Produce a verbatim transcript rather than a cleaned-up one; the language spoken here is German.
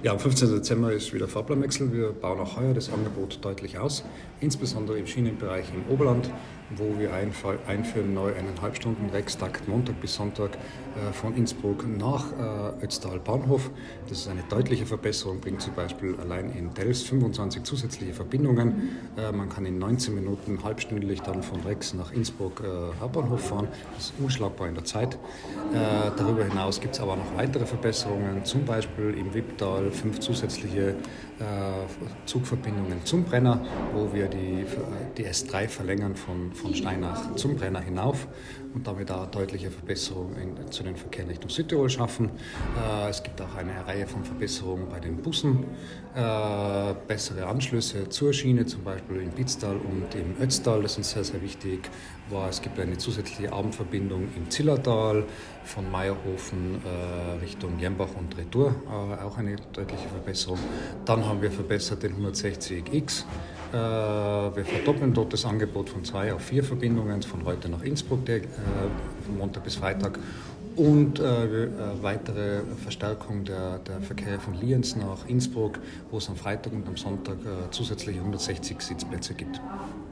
Ja, am fünfzehnten Dezember ist wieder Fahrplanwechsel. Wir bauen auch heuer das Angebot deutlich aus, insbesondere im Schienenbereich im Oberland, wo wir einführen neu einen Halbstunden-Rex-Takt Montag bis Sonntag äh, von Innsbruck nach äh, Ötztal Bahnhof. Das ist eine deutliche Verbesserung, bringt zum Beispiel allein in Delfs fünfundzwanzig zusätzliche Verbindungen. Äh, man kann in neunzehn Minuten halbstündlich dann von Rex nach Innsbruck äh, Hauptbahnhof fahren. Das ist unschlagbar in der Zeit. Äh, darüber hinaus gibt es aber noch weitere Verbesserungen, zum Beispiel im Wipptal fünf zusätzliche äh, Zugverbindungen zum Brenner, wo wir die, die S drei verlängern von, von Steinach zum Brenner hinauf und damit auch deutliche Verbesserungen in, zu den Verkehren Richtung Südtirol schaffen. Äh, es gibt auch eine Reihe von Verbesserungen bei den Bussen, äh, bessere Anschlüsse zur Schiene, zum Beispiel in Pitztal und im Ötztal, das ist sehr, sehr wichtig. War, es gibt eine zusätzliche Abendverbindung im Zillertal von Meierhofen äh, Richtung Jembach und Retour, äh, auch eine deutliche Verbesserung. Dann haben wir verbessert den hundertsechzig X. Äh, wir verdoppeln dort das Angebot von zwei auf vier Verbindungen, von heute nach Innsbruck, der, äh, von Montag bis Freitag. Und äh, weitere Verstärkung der, der Verkehr von Lienz nach Innsbruck, wo es am Freitag und am Sonntag äh, zusätzliche hundertsechzig Sitzplätze gibt.